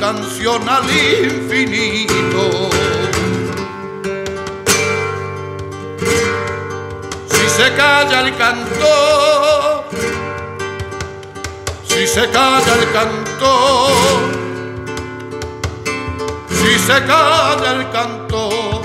canción al infinito. Si se calla el cantor, si se calla el cantor, si se calla el cantor,